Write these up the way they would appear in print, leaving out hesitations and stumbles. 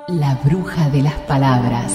La bruja de las palabras.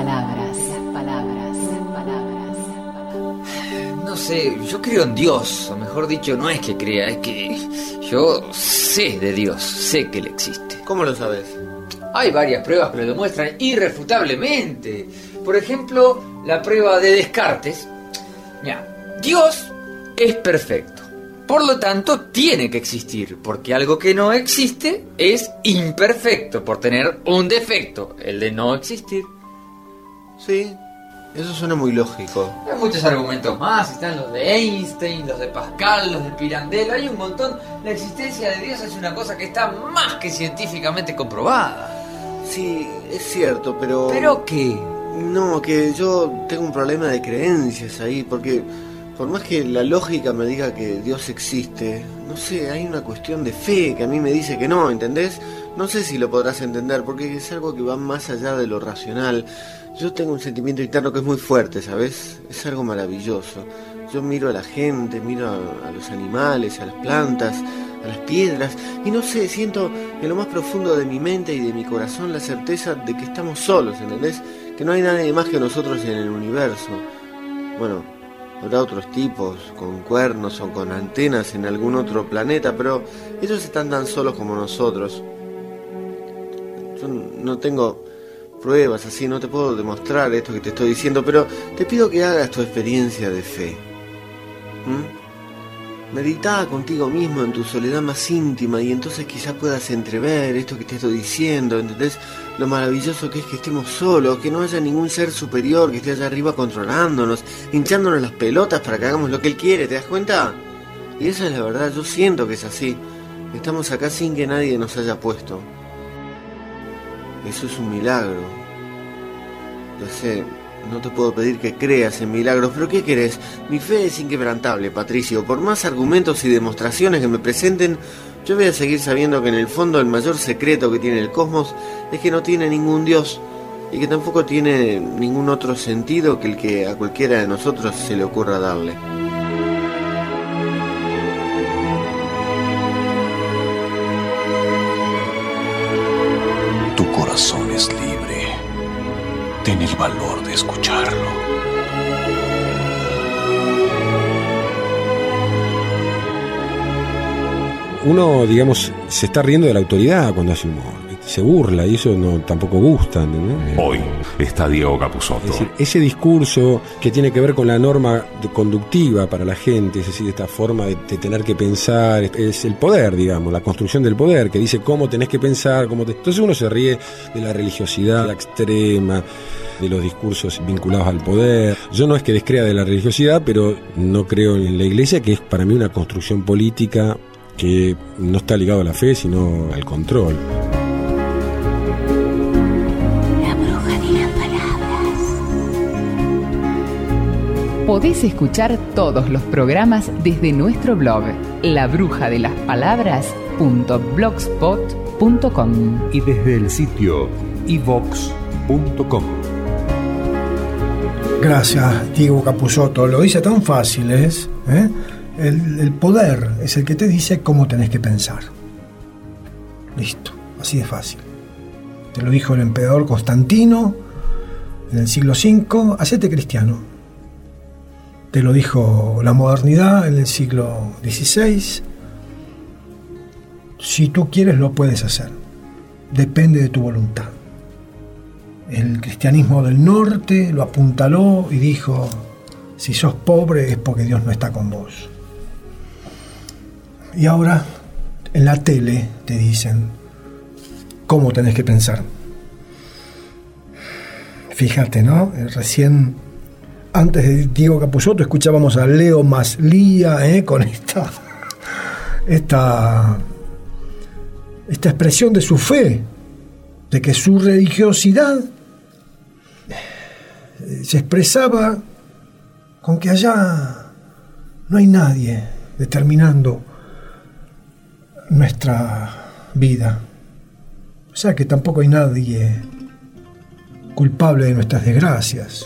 No sé, yo creo en Dios, o mejor dicho, no es que crea, es que yo sé de Dios, sé que Él existe. ¿Cómo lo sabes? Hay varias pruebas que lo demuestran irrefutablemente. Por ejemplo, la prueba de Descartes. Mira, Dios es perfecto. Por lo tanto, tiene que existir, porque algo que no existe es imperfecto, por tener un defecto, el de no existir. Sí, eso suena muy lógico. Hay muchos argumentos más, están los de Einstein, los de Pascal, los de Pirandello, hay un montón. La existencia de Dios es una cosa que está más que científicamente comprobada. Sí, es cierto, pero... ¿Pero qué? No, que yo tengo un problema de creencias ahí, porque... Por más que la lógica me diga que Dios existe, no sé, hay una cuestión de fe que a mí me dice que no, ¿entendés? No sé si lo podrás entender, porque es algo que va más allá de lo racional. Yo tengo un sentimiento interno que es muy fuerte, ¿sabes? Es algo maravilloso. Yo miro a la gente, miro a los animales, a las plantas, a las piedras, y no sé, siento en lo más profundo de mi mente y de mi corazón la certeza de que estamos solos, ¿entendés? Que no hay nadie más que nosotros en el universo. Bueno... Habrá otros tipos, con cuernos o con antenas en algún otro planeta, pero ellos están tan solos como nosotros. Yo no tengo pruebas así, no te puedo demostrar esto que te estoy diciendo, pero te pido que hagas tu experiencia de fe. Meditá contigo mismo en tu soledad más íntima y entonces quizás puedas entrever esto que te estoy diciendo, ¿entendés? Lo maravilloso que es que estemos solos, que no haya ningún ser superior que esté allá arriba controlándonos, hinchándonos las pelotas para que hagamos lo que Él quiere, ¿te das cuenta? Y esa es la verdad, yo siento que es así. Estamos acá sin que nadie nos haya puesto. Eso es un milagro. Ya sé, no te puedo pedir que creas en milagros, pero ¿qué querés? Mi fe es inquebrantable, Patricio. Por más argumentos y demostraciones que me presenten, yo voy a seguir sabiendo que en el fondo el mayor secreto que tiene el cosmos es que no tiene ningún Dios y que tampoco tiene ningún otro sentido que el que a cualquiera de nosotros se le ocurra darle. Tu corazón es libre. Ten el valor de escucharlo. Uno, digamos, se está riendo de la autoridad cuando hace humor. Se burla y eso no tampoco gusta, ¿entendés? Hoy está Diego Capusotto. Es decir, ese discurso que tiene que ver con la norma conductiva para la gente, es decir, esta forma de tener que pensar, es el poder, digamos, la construcción del poder, que dice cómo tenés que pensar, Entonces uno se ríe de la religiosidad extrema, de los discursos vinculados al poder. Yo no es que descrea de la religiosidad, pero no creo en la iglesia, que es para mí una construcción política que no está ligado a la fe, sino al control. La bruja de las palabras. Podés escuchar todos los programas desde nuestro blog, labrujadelaspalabras.blogspot.com y desde el sitio iVox.com. Gracias, Diego Capusotto. Lo dice tan fácil, ¿es? El poder es el que te dice cómo tenés que pensar. Listo, así de fácil. Te lo dijo el emperador Constantino en el siglo V. Hacete cristiano. Te lo dijo la modernidad en el siglo XVI. Si tú quieres, lo puedes hacer. Depende de tu voluntad. El cristianismo del norte lo apuntaló y dijo: si sos pobre es porque Dios no está con vos. Y ahora en la tele te dicen cómo tenés que pensar. Fíjate, ¿no? Recién, antes de Diego Capusotto, escuchábamos a Leo Maslía, con esta expresión de su fe, de que su religiosidad se expresaba con que allá no hay nadie determinando nuestra vida. O sea que tampoco hay nadie culpable de nuestras desgracias.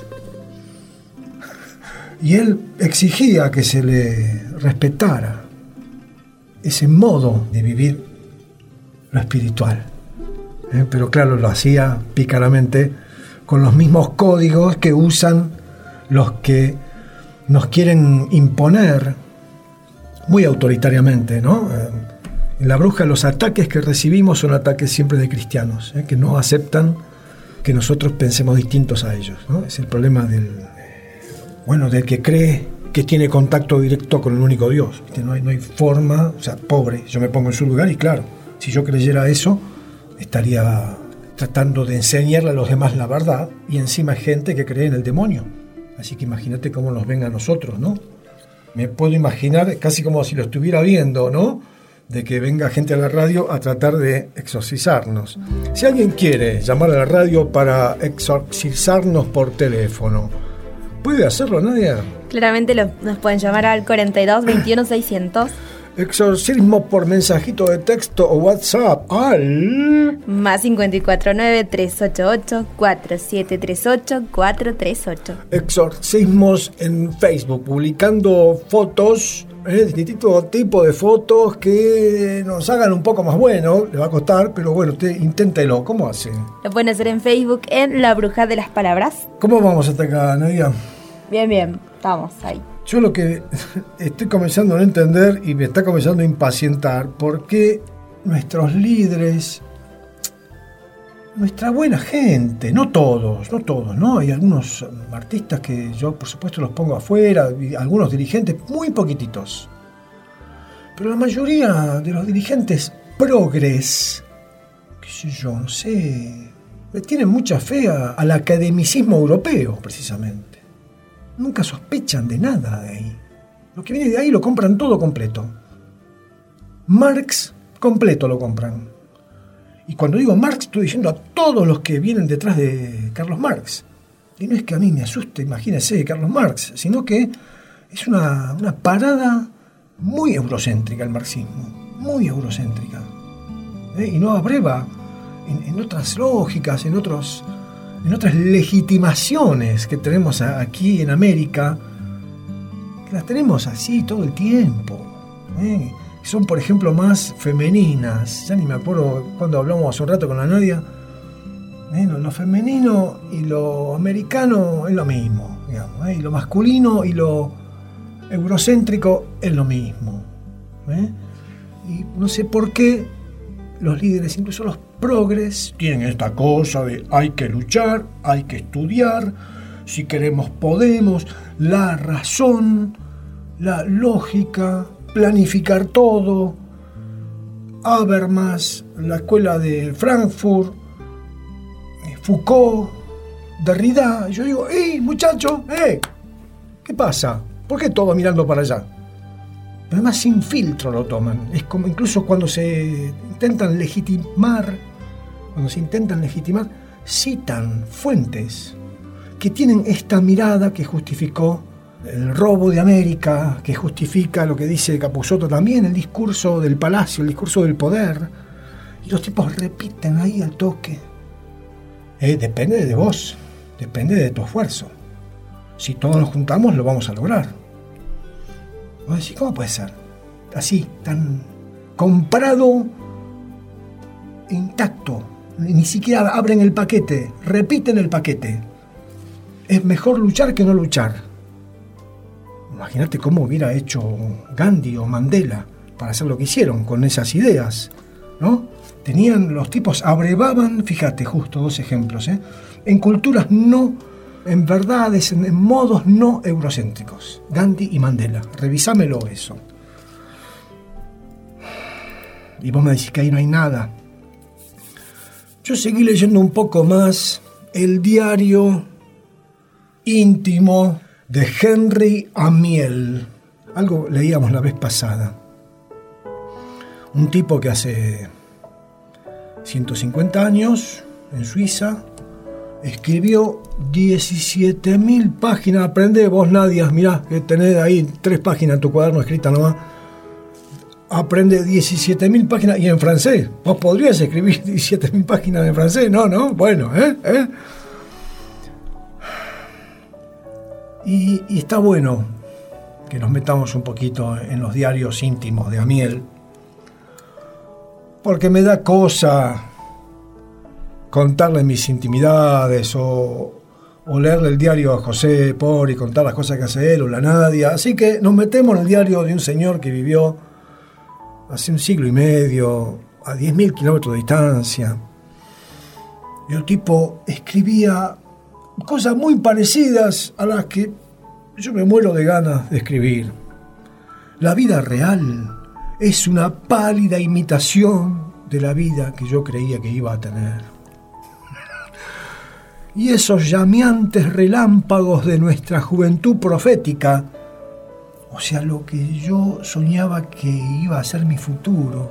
Y él exigía que se le respetara ese modo de vivir lo espiritual. Pero claro, lo hacía pícaramente con los mismos códigos que usan los que nos quieren imponer muy autoritariamente, ¿no? En La Bruja, los ataques que recibimos son ataques siempre de cristianos, que no aceptan que nosotros pensemos distintos a ellos, ¿no? Es el problema del que cree que tiene contacto directo con el único Dios. No hay forma, o sea, pobre, yo me pongo en su lugar y claro, si yo creyera eso, estaría tratando de enseñarle a los demás la verdad y encima hay gente que cree en el demonio. Así que imagínate cómo nos ven a nosotros, ¿no? Me puedo imaginar casi como si lo estuviera viendo, ¿no? De que venga gente a la radio a tratar de exorcizarnos. Si alguien quiere llamar a la radio para exorcizarnos por teléfono, ¿puede hacerlo, Nadia? Claramente nos pueden llamar al 42 21 600. Exorcismo por mensajito de texto o WhatsApp al más 549 388 4738 438. Exorcismos en Facebook, publicando fotos, distinto tipo de fotos que nos hagan un poco más bueno. Le va a costar, pero bueno, usted inténtelo. ¿Cómo hace? Lo pueden hacer en Facebook en La Bruja de las Palabras. ¿Cómo vamos hasta acá, Nadia? Bien, estamos ahí. Yo lo que estoy comenzando a no entender y me está comenzando a impacientar, por qué nuestros líderes, nuestra buena gente, no todos, ¿no? Hay algunos artistas que yo por supuesto los pongo afuera, y algunos dirigentes muy poquititos. Pero la mayoría de los dirigentes progres, qué sé yo, no sé, le tienen mucha fe al academicismo europeo, precisamente. Nunca sospechan de nada de ahí. Lo que viene de ahí lo compran todo completo. Marx completo lo compran. Y cuando digo Marx estoy diciendo a todos los que vienen detrás de Carlos Marx. Y no es que a mí me asuste, imagínese, Carlos Marx, sino que es una parada muy eurocéntrica el marxismo. Muy eurocéntrica. Y no abreva en otras lógicas, en otras legitimaciones que tenemos aquí en América, que las tenemos así todo el tiempo, son por ejemplo más femeninas. Ya ni me acuerdo cuando hablamos hace un rato con la Nadia, lo femenino y lo americano es lo mismo, digamos, y lo masculino y lo eurocéntrico es lo mismo, y no sé por qué los líderes, incluso los progres, tienen esta cosa de hay que luchar, hay que estudiar, si queremos podemos, la razón, la lógica, planificar todo, Habermas, la escuela de Frankfurt, Foucault, Derrida. Yo digo, muchacho, ¿qué pasa? ¿Por qué todo mirando para allá? Pero además sin filtro lo toman. Es como incluso cuando se intentan legitimar, citan fuentes que tienen esta mirada que justificó el robo de América, que justifica lo que dice Capusotto también, el discurso del palacio, el discurso del poder. Y los tipos repiten ahí al toque. Depende de vos, depende de tu esfuerzo. Si todos nos juntamos lo vamos a lograr. ¿Cómo puede ser? Así, tan comprado, intacto. Ni siquiera abren el paquete, repiten el paquete. Es mejor luchar que no luchar. Imagínate cómo hubiera hecho Gandhi o Mandela para hacer lo que hicieron con esas ideas, ¿no? Los tipos abrevaban, fíjate, justo 2 ejemplos, en culturas no, en verdades, en modos no eurocéntricos. Gandhi y Mandela, revisámelo eso. Y vos me decís que ahí no hay nada. Yo seguí leyendo un poco más el diario íntimo de Henry Amiel. Algo leíamos la vez pasada. Un tipo que hace 150 años, en Suiza, escribió 17.000 páginas. Aprende vos, Nadia, mirá, que tenés ahí 3 páginas en tu cuaderno escritas nomás. Aprende 17.000 páginas y en francés. ¿Vos podrías escribir 17.000 páginas en francés? No, bueno, Y está bueno que nos metamos un poquito en los diarios íntimos de Amiel, porque me da cosa contarle mis intimidades o leerle el diario a José Por y contar las cosas que hace él o la Nadia. Así que nos metemos en el diario de un señor que vivió hace 1 siglo y medio, a 10.000 kilómetros de distancia. Y el tipo escribía cosas muy parecidas a las que yo me muero de ganas de escribir. La vida real es una pálida imitación de la vida que yo creía que iba a tener. Y esos llameantes relámpagos de nuestra juventud profética, o sea, lo que yo soñaba que iba a ser mi futuro,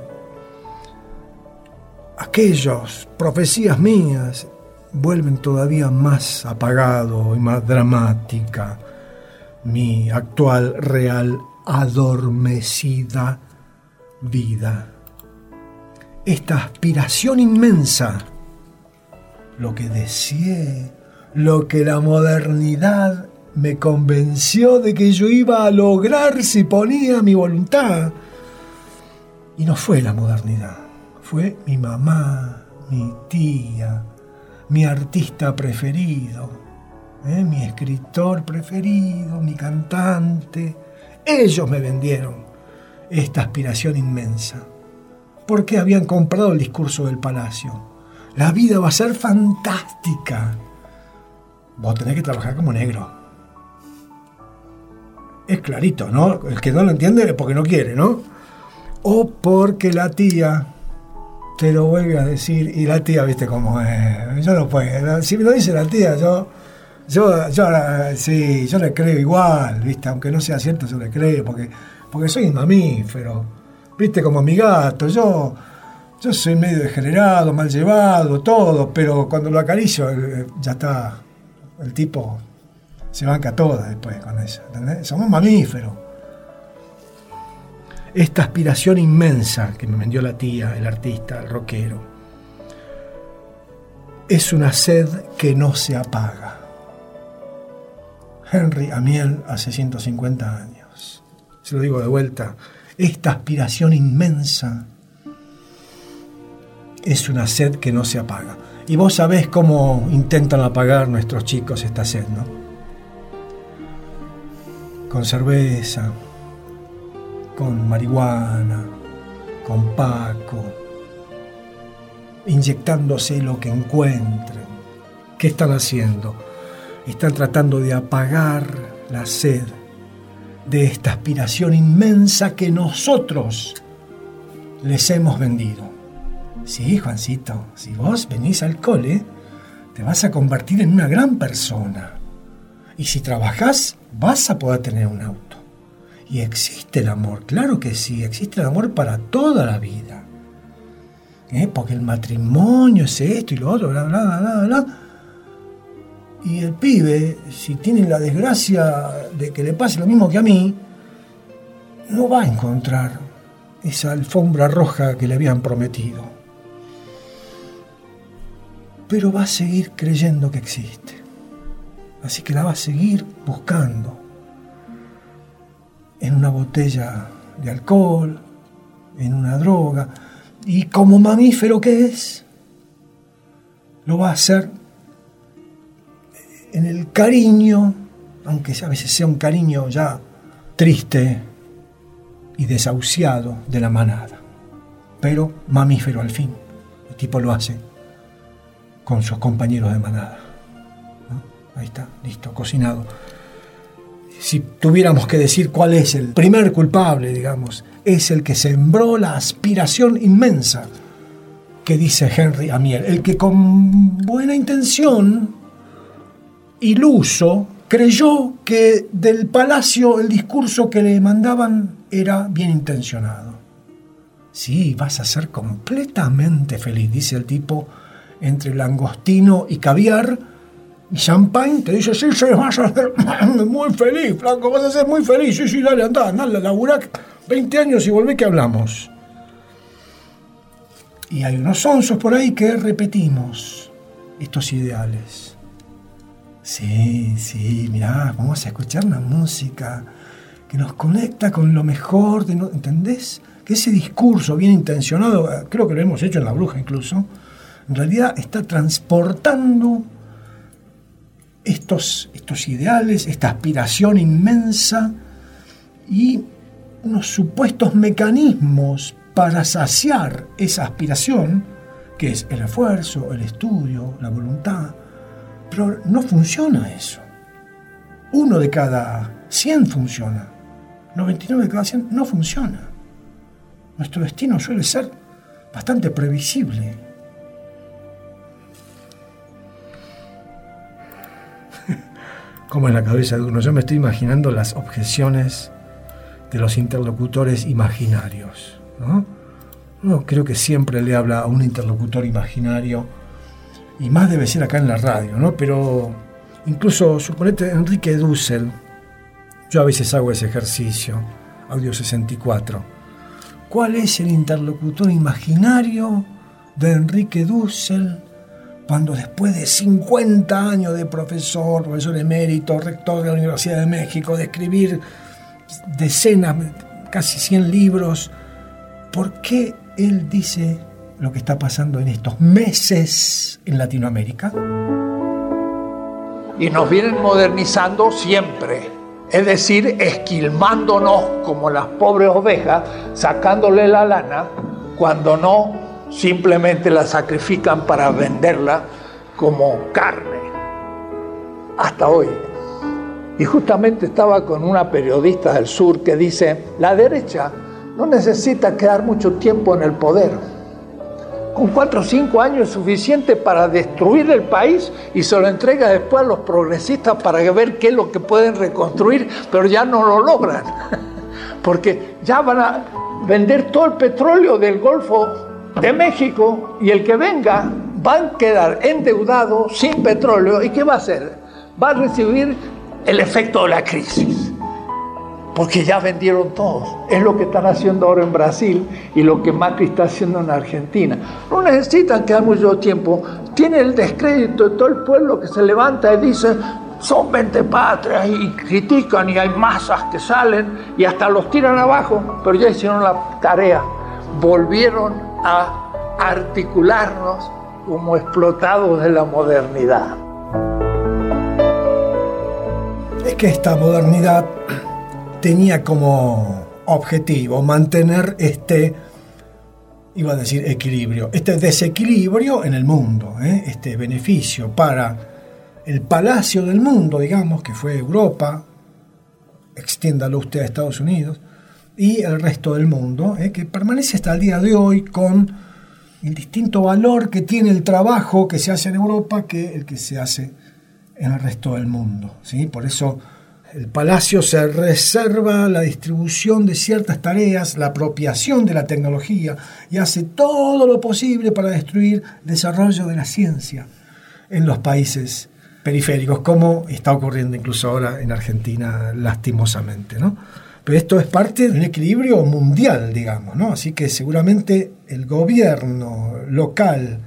aquellas profecías mías vuelven todavía más apagado y más dramática mi actual, real, adormecida vida. Esta aspiración inmensa, lo que deseé, lo que la modernidad me convenció de que yo iba a lograr si ponía mi voluntad. Y no fue la modernidad, fue mi mamá, mi tía, mi artista preferido, mi escritor preferido, mi cantante. Ellos me vendieron esta aspiración inmensa, porque habían comprado el discurso del palacio. La vida va a ser fantástica. Vos tenés que trabajar como negro. Es clarito, ¿no? El que no lo entiende es porque no quiere, ¿no? O porque la tía te lo vuelve a decir, y la tía, viste cómo es. Yo no puedo. Si me lo dice la tía, yo le creo igual, viste, aunque no sea cierto, yo le creo, porque soy un mamífero, viste, como mi gato. Yo soy medio degenerado, mal llevado, todo, pero cuando lo acaricio, ya está, el tipo se banca toda después con eso, ¿entendés? Somos mamíferos. Esta aspiración inmensa que me vendió la tía, el artista, el rockero, es una sed que no se apaga. Henry Amiel, hace 150 años. Se lo digo de vuelta. Esta aspiración inmensa es una sed que no se apaga. Y vos sabés cómo intentan apagar nuestros chicos esta sed, ¿no? Con cerveza, con marihuana, con paco, inyectándose lo que encuentren. ¿Qué están haciendo? Están tratando de apagar la sed de esta aspiración inmensa que nosotros les hemos vendido. Sí, Juancito, si vos venís al cole, te vas a convertir en una gran persona. Y si trabajás, vas a poder tener un auto. Y existe el amor, claro que sí, existe el amor para toda la vida. Porque el matrimonio es esto y lo otro, bla, bla, bla, bla, bla. Y el pibe, si tiene la desgracia de que le pase lo mismo que a mí, no va a encontrar esa alfombra roja que le habían prometido. Pero va a seguir creyendo que existe. Así que la va a seguir buscando. En una botella de alcohol, en una droga. Y como mamífero que es, lo va a hacer en el cariño, aunque a veces sea un cariño ya triste y desahuciado de la manada, pero mamífero al fin. El tipo lo hace con sus compañeros de manada, ¿no? Ahí está, listo, cocinado. Si tuviéramos que decir cuál es el primer culpable, digamos, es el que sembró la aspiración inmensa que dice Henry Amiel, el que con buena intención, iluso, creyó que del palacio el discurso que le mandaban era bien intencionado. Sí, vas a ser completamente feliz, dice el tipo, entre langostino y caviar y champagne, te dice, sí, vas a ser muy feliz, flaco, vas a ser muy feliz, sí, dale, andá, laburá 20 años y volvé que hablamos. Y hay unos onzos por ahí que repetimos estos ideales. Sí, mirá, vamos a escuchar una música que nos conecta con lo mejor, ¿entendés? Que ese discurso bien intencionado, creo que lo hemos hecho en La Bruja incluso, En realidad está transportando estos ideales, esta aspiración inmensa y unos supuestos mecanismos para saciar esa aspiración, que es el esfuerzo, el estudio, la voluntad. Pero no funciona eso. 1 de cada 100 funciona. 99 de cada 100 no funciona. Nuestro destino suele ser bastante previsible. Como en la cabeza de uno. Yo me estoy imaginando las objeciones de los interlocutores imaginarios, ¿no? Uno creo que siempre le habla a un interlocutor imaginario, y más debe ser acá en la radio, ¿no? Pero incluso, suponete, Enrique Dussel, yo a veces hago ese ejercicio, Audio 64. ¿Cuál es el interlocutor imaginario de Enrique Dussel cuando después de 50 años de profesor emérito, rector de la Universidad de México, de escribir decenas, casi 100 libros, ¿por qué él dice lo que está pasando en estos meses en Latinoamérica? Y nos vienen modernizando siempre, es decir, esquilmándonos como las pobres ovejas, sacándole la lana, cuando no simplemente la sacrifican para venderla como carne. Hasta hoy. Y justamente estaba con una periodista del sur que dice: la derecha no necesita quedar mucho tiempo en el poder. Con 4 o 5 años es suficiente para destruir el país y se lo entrega después a los progresistas para ver qué es lo que pueden reconstruir, pero ya no lo logran. Porque ya van a vender todo el petróleo del Golfo de México y el que venga va a quedar endeudado, sin petróleo. ¿Y qué va a hacer? Va a recibir el efecto de la crisis, porque ya vendieron todos. Es lo que están haciendo ahora en Brasil y lo que Macri está haciendo en Argentina. No necesitan quedar mucho tiempo. Tiene el descrédito de todo el pueblo que se levanta y dice: son 20 patrias, y critican, y hay masas que salen y hasta los tiran abajo, pero ya hicieron la tarea. Volvieron a articularnos como explotados de la modernidad. Es que esta modernidad tenía como objetivo mantener iba a decir equilibrio, este desequilibrio en el mundo, este beneficio para el palacio del mundo, digamos, que fue Europa, extiéndalo usted a Estados Unidos, y el resto del mundo, que permanece hasta el día de hoy con el distinto valor que tiene el trabajo que se hace en Europa que el que se hace en el resto del mundo, ¿sí? Por eso el palacio se reserva la distribución de ciertas tareas, la apropiación de la tecnología, y hace todo lo posible para destruir el desarrollo de la ciencia en los países periféricos, como está ocurriendo incluso ahora en Argentina, lastimosamente, ¿no? Pero esto es parte de un equilibrio mundial, digamos, ¿no? Así que seguramente el gobierno local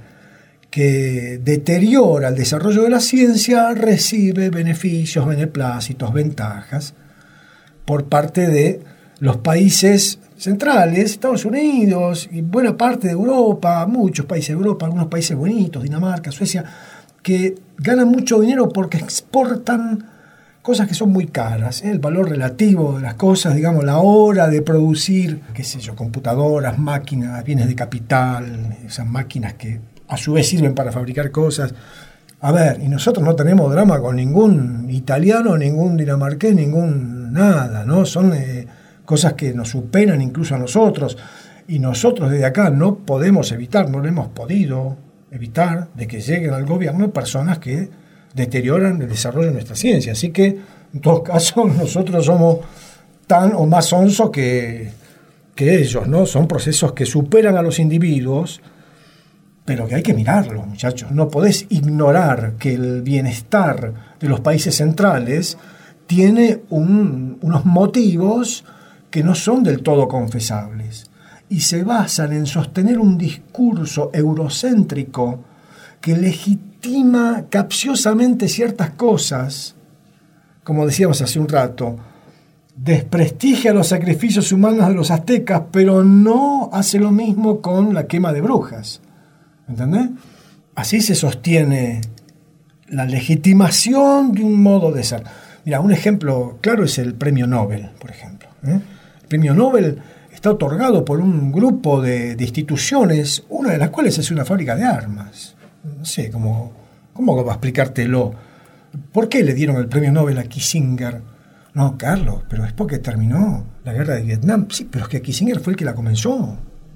que deteriora el desarrollo de la ciencia recibe beneficios, beneplácitos, ventajas por parte de los países centrales, Estados Unidos y buena parte de Europa, muchos países de Europa, algunos países bonitos, Dinamarca, Suecia, que ganan mucho dinero porque exportan cosas que son muy caras, el valor relativo de las cosas, digamos, la hora de producir, qué sé yo, computadoras, máquinas, bienes de capital, esas máquinas que a su vez sirven para fabricar cosas. A ver, y nosotros no tenemos drama con ningún italiano, ningún dinamarqués, ningún nada, ¿no? Son cosas que nos superan incluso a nosotros, y nosotros desde acá no podemos evitar, no lo hemos podido evitar, de que lleguen al gobierno personas que deterioran el desarrollo de nuestra ciencia. Así que, en todo caso, nosotros somos tan o más sonsos que ellos, ¿no? Son procesos que superan a los individuos, pero que hay que mirarlos, muchachos. No podés ignorar que el bienestar de los países centrales tiene unos motivos que no son del todo confesables y se basan en sostener un discurso eurocéntrico que legitima capciosamente ciertas cosas, como decíamos hace un rato, desprestigia los sacrificios humanos de los aztecas, pero no hace lo mismo con la quema de brujas. ¿Entendés? así se sostiene la legitimación de un modo de ser. Mira, un ejemplo claro es el premio Nobel, por ejemplo. El premio Nobel está otorgado por un grupo de instituciones, una de las cuales es una fábrica de armas. No sé, ¿cómo va a explicártelo? ¿Por qué le dieron el premio Nobel a Kissinger? No, Carlos, pero es porque terminó la guerra de Vietnam. Sí, pero es que Kissinger fue el que la comenzó.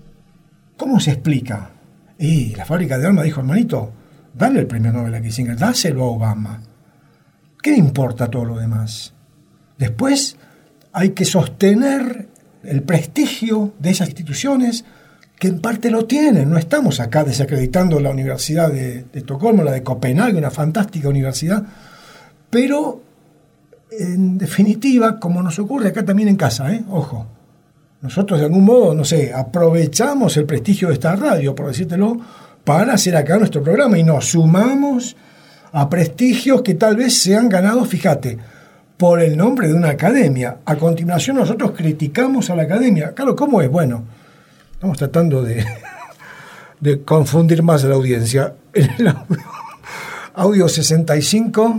¿Cómo se explica? Y la fábrica de armas dijo, hermanito, dale el premio Nobel a Kissinger, dáselo a Obama. ¿Qué le importa todo lo demás? Después hay que sostener el prestigio de esas instituciones que en parte lo tienen. No estamos acá desacreditando la Universidad de Estocolmo, la de Copenhague, una fantástica universidad, pero en definitiva, como nos ocurre acá también en casa, ojo, nosotros de algún modo, no sé, aprovechamos el prestigio de esta radio, por decírtelo, para hacer acá nuestro programa y nos sumamos a prestigios que tal vez se han ganado, fíjate, por el nombre de una academia. A continuación nosotros criticamos a la academia. Claro, ¿cómo es? Bueno, estamos tratando de confundir más a la audiencia. En el audio 65,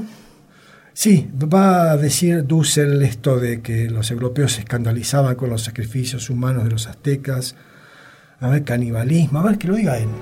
sí, va a decir Dussel esto de que los europeos se escandalizaban con los sacrificios humanos de los aztecas, a ver, canibalismo, a ver, que lo diga él.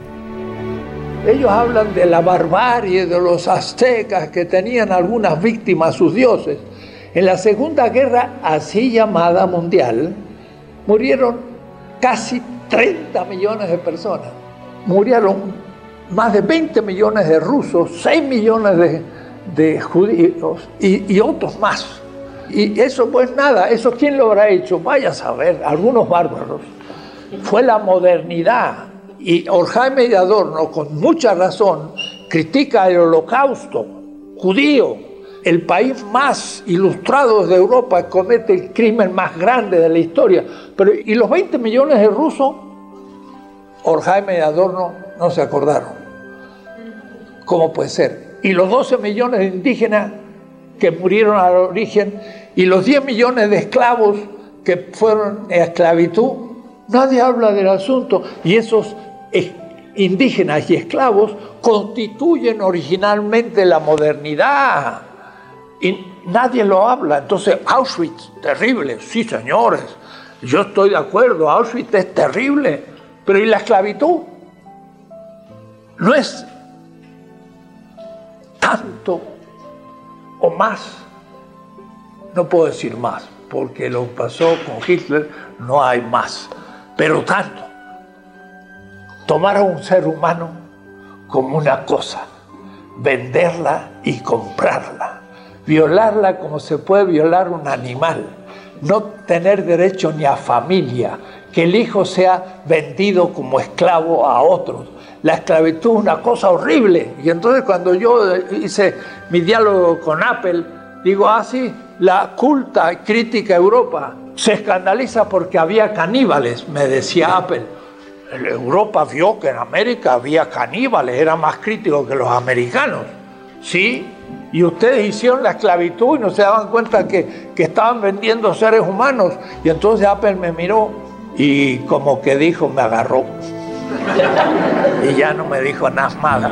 Ellos hablan de la barbarie de los aztecas que tenían algunas víctimas, sus dioses. En la Segunda Guerra, así llamada mundial, murieron casi 30 millones de personas. Murieron más de 20 millones de rusos, 6 millones de judíos y otros más. Y eso pues nada, ¿eso quién lo habrá hecho? Vaya a saber, algunos bárbaros. Fue la modernidad. Y Horkheimer y Adorno, con mucha razón, critica el Holocausto judío. El país más ilustrado de Europa comete el crimen más grande de la historia. Pero, ¿y los 20 millones de rusos? Horkheimer y Adorno no se acordaron. ¿Cómo puede ser? Y los 12 millones de indígenas que murieron al origen y los 10 millones de esclavos que fueron a esclavitud, nadie habla del asunto. Y esos indígenas y esclavos constituyen originalmente la modernidad y nadie lo habla. Entonces Auschwitz, terrible, sí señores, yo estoy de acuerdo, Auschwitz es terrible, pero ¿y la esclavitud? No es tanto o más, no puedo decir más, porque lo pasó con Hitler, no hay más, pero tanto. Tomar a un ser humano como una cosa, venderla y comprarla, violarla como se puede violar un animal, no tener derecho ni a familia, que el hijo sea vendido como esclavo a otros. La esclavitud es una cosa horrible. Y entonces cuando yo hice mi diálogo con Apple, digo, sí, la culta crítica Europa se escandaliza porque había caníbales, me decía Apple. Europa vio que en América había caníbales, era más crítico que los americanos. Sí, y ustedes hicieron la esclavitud y no se daban cuenta que estaban vendiendo seres humanos. Y entonces Apple me miró y como que dijo, me agarró. Y ya no me dijo nada más.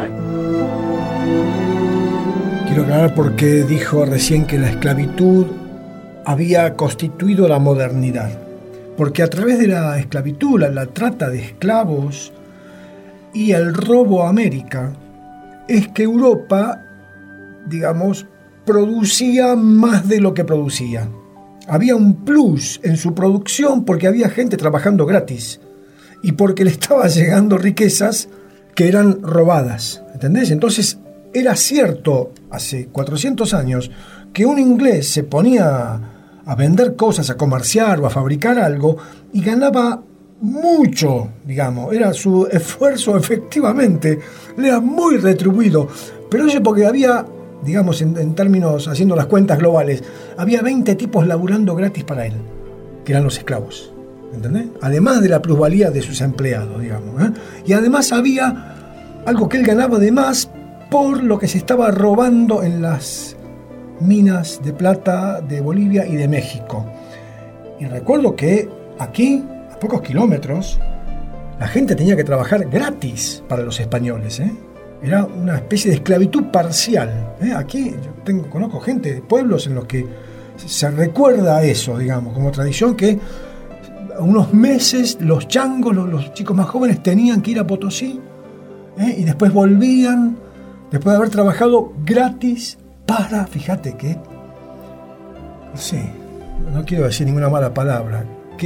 Quiero aclarar por qué dijo recién que la esclavitud había constituido la modernidad. Porque a través de la esclavitud, la trata de esclavos y el robo a América, es que Europa, digamos, producía más de lo que producía. Había un plus en su producción porque había gente trabajando gratis y porque le estaban llegando riquezas que eran robadas, ¿entendés? Entonces era cierto hace 400 años que un inglés se ponía a vender cosas, a comerciar o a fabricar algo y ganaba mucho, digamos, era su esfuerzo efectivamente, le era muy retribuido, pero eso porque había, digamos, en términos, haciendo las cuentas globales, había 20 tipos laburando gratis para él, que eran los esclavos, ¿entendés? Además de la plusvalía de sus empleados, digamos, y además había algo que él ganaba de más por lo que se estaba robando en las minas de plata de Bolivia y de México. Y recuerdo que aquí, a pocos kilómetros, la gente tenía que trabajar gratis para los españoles, Era una especie de esclavitud parcial. Aquí yo conozco gente de pueblos en los que se recuerda eso, digamos, como tradición, que unos meses los changos, los chicos más jóvenes, tenían que ir a Potosí, y después volvían, después de haber trabajado gratis para, fíjate que, no sé, no quiero decir ninguna mala palabra,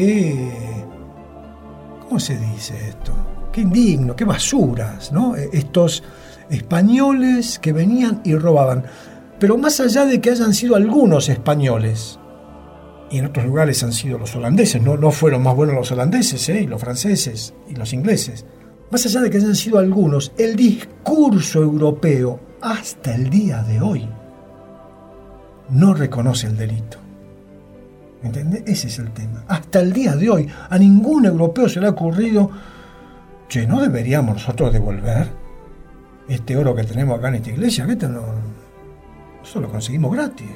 ¿cómo se dice esto? Qué indigno, qué basuras, ¿no? Estos españoles que venían y robaban. Pero más allá de que hayan sido algunos españoles, y en otros lugares han sido los holandeses, no fueron más buenos los holandeses, y los franceses y los ingleses, más allá de que hayan sido algunos, el discurso europeo hasta el día de hoy no reconoce el delito. ¿Entendés? Ese es el tema. Hasta el día de hoy a ningún europeo se le ha ocurrido, che, ¿no deberíamos nosotros devolver este oro que tenemos acá en esta iglesia? Que eso lo conseguimos gratis.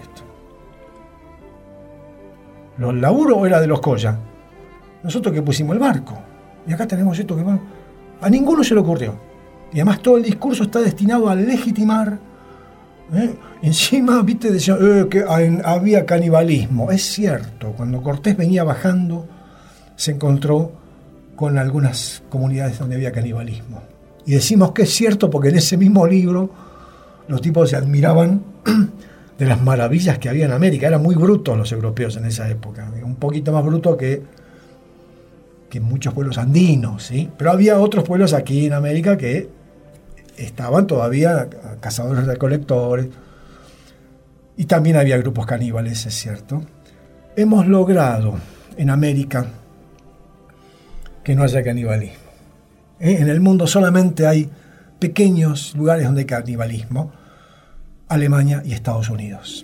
El laburo era de los Colla, nosotros que pusimos el barco, y acá tenemos esto que va. A ninguno se le ocurrió, y además todo el discurso está destinado a legitimar. Encima, viste, decían que había canibalismo. Es cierto, cuando Cortés venía bajando se encontró con algunas comunidades donde había canibalismo, y decimos que es cierto porque en ese mismo libro los tipos se admiraban de las maravillas que había en América. Eran muy brutos los europeos en esa época, un poquito más brutos que muchos pueblos andinos, ¿sí? Pero había otros pueblos aquí en América que estaban todavía cazadores recolectores, y también había grupos caníbales, es cierto. Hemos logrado en América que no haya canibalismo. En el mundo solamente hay pequeños lugares donde hay canibalismo: Alemania y Estados Unidos.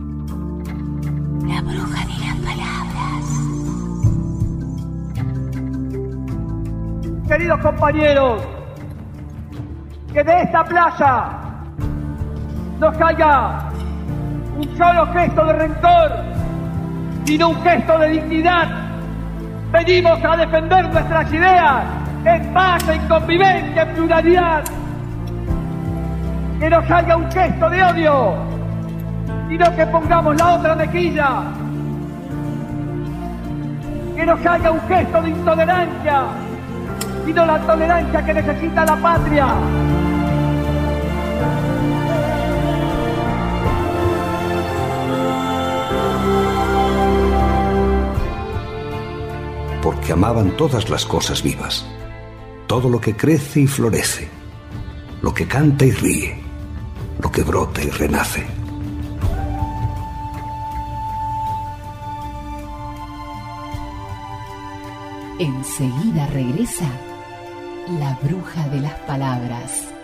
La bruja de las palabras. Queridos compañeros, que de esta plaza no caiga un solo gesto de rencor, sino un gesto de dignidad. Venimos a defender nuestras ideas en paz, en convivencia, en pluralidad. Que no salga un gesto de odio, sino que pongamos la otra mejilla. Que no salga un gesto de intolerancia, sino la tolerancia que necesita la patria. Porque amaban todas las cosas vivas, todo lo que crece y florece, lo que canta y ríe, lo que brota y renace. Enseguida regresa la bruja de las palabras.